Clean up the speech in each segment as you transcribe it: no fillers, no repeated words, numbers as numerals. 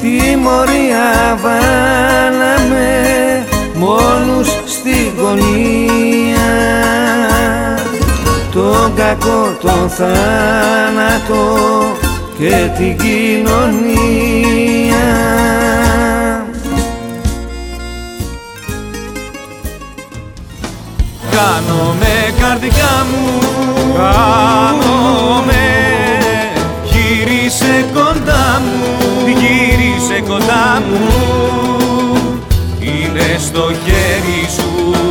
τιμωρία βάλαμε μόνους στην γωνία, τον κακό, τον θάνατο και την κοινωνία. Κάνομαι καρδιά μου, κάνομαι, γύρισε κοντά μου, γύρισε κοντά μου, είναι στο χέρι σου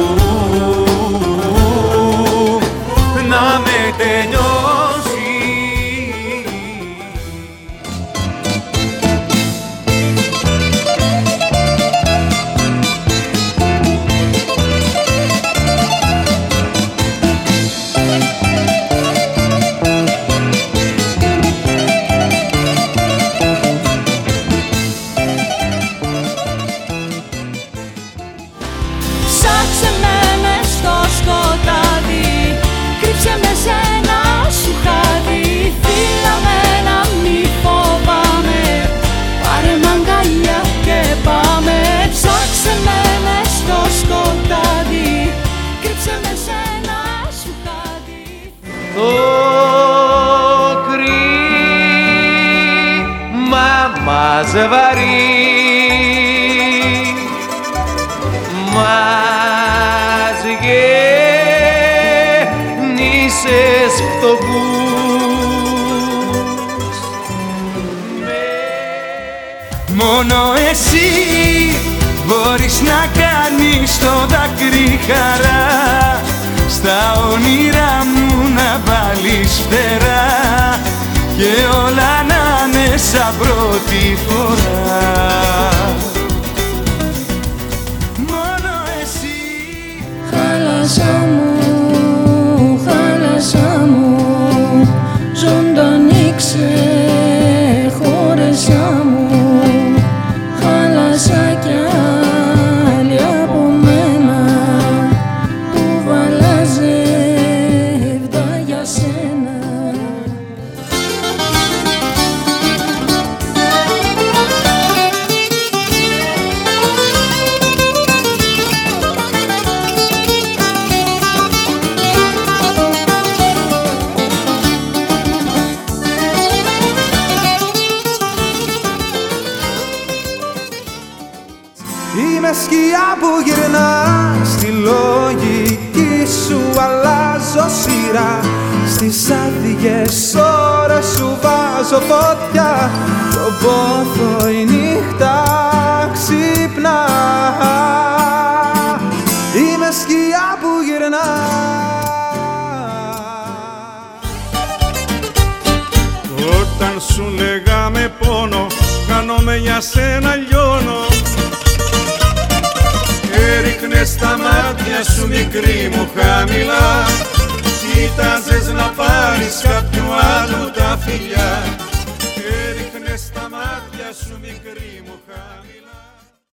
να με τελειώσει. Ψάξε με μες στο σκοτάδι, κρύψε με σ' ένα σου χάδι. Φίλα με να μη φοβάμαι, πάρε μ' αγκαλιά και πάμε. Ψάξε με μες στο σκοτάδι, κρύψε με σ' ένα σου χάδι. Το κρίμα μας βαρύ μας γέννησες φτωχούς. Μόνο εσύ μπορείς να κάνεις το δάκρυ χαρά, στα όνειρά μου να βάλεις φτερά και όλα να είναι σαν πρώτη φορά. Χάλασα μου, ζωντανή ξεχώρισα μου. Χάλασα κι άλλη από μένα που βάλα ζεύδα για σένα. Είμαι σκιά που γυρνά στη λογική σου, αλλάζω σειρά. Στις άδειες ώρες σου βάζω φωτιά, τον πόθο η νύχτα ξυπνά. Είμαι σκιά που γυρνά. Όταν σου λέγαμε πόνο, κάνομαι για σένα λιώνω. Έριχνες τα μάτια σου μικρή μου χαμηλά, κοίταζες να πάρεις κάποιου άλλου τα φιλιά. Έριχνες τα μάτια σου μικρή μου χαμηλά.